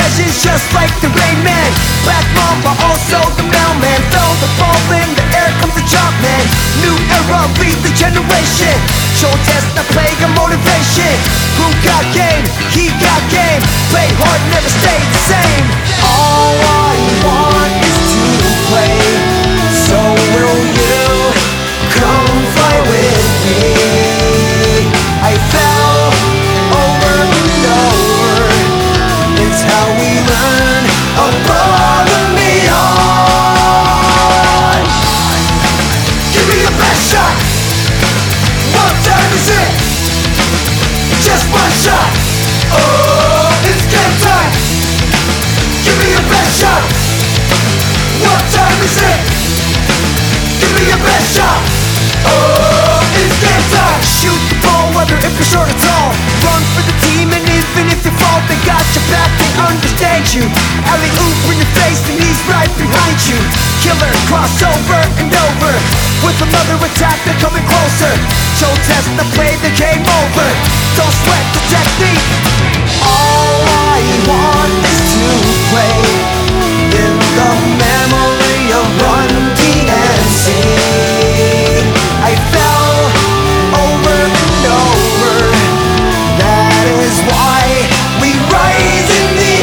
legends just like the Rain Man. Black Mamba, also the mailman. Throw the ball in the air, comes the jump man. New era, lead the generation. Show test, the play of motivation. Who got game? He got game. Play hard, never stay the same. All I want is to play. So will you come fly with me? I fell over and over. It's how we learn above and beyond. Give me your best shot. What time is it? Just one shot. Oh, it's game time. Give me your best shot. What time is it? Give me your best shot. Oh, it's game time. Shoot the ball, whether if you're short or tall. Run for the team, and even if you fall, they got your back, they understand you. Alley-oop in your face, and he's right behind you. Killer, crossover and over. With another attack, they're coming closer. Show test, the play, the game over. Don't sweat the technique. All I want is to play in the memory of Run DMC. I fell over and over. That is why we rise in the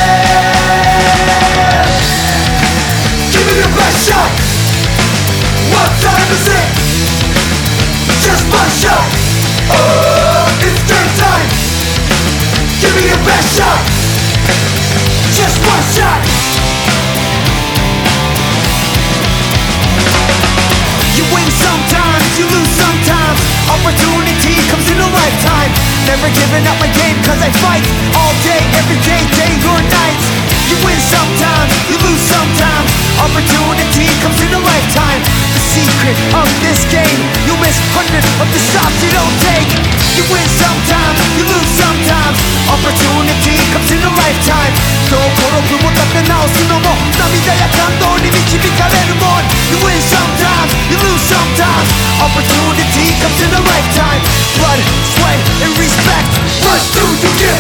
air. Give me your best shot. What time is it? Just one shot. Oh, it's game time. Give me your best shot. Just one shot. You win sometimes, you lose sometimes. Opportunity comes in a lifetime. Never giving up my game cause I fight all day, every day, day or night. You win sometimes, you lose sometimes. Opportunity comes in a lifetime. The secret of this game, you miss hundreds of the shots you don't take. You win sometimes, you lose sometimes. Opportunity comes in a lifetime. どこの部も立て直すのも涙や感動に導かれるもん。You win sometimes, you lose sometimes. Opportunity comes in a lifetime. Blood, sweat, and respect rush through you, yeah.